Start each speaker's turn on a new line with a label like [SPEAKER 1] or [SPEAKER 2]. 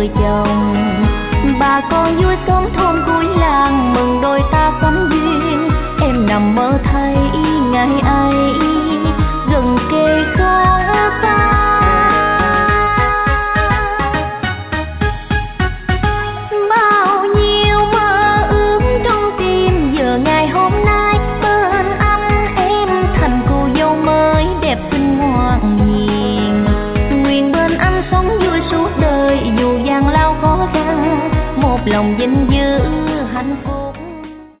[SPEAKER 1] người chồng. Bà con vui xóm thôn cuối làng mừng đôi ta sánh duyên. Em nằm mơ thấy ngày ấy gần kề không xa. Bao nhiêu mơ ước trong tim giờ ngày hôm nay bên anh em thành cô dâu mới đẹp xinh ngoan hiền. Nguyện bên anh sống vui suốt đời dù gian lao khó khăn, một lòng gìn giữ hạnh phúc.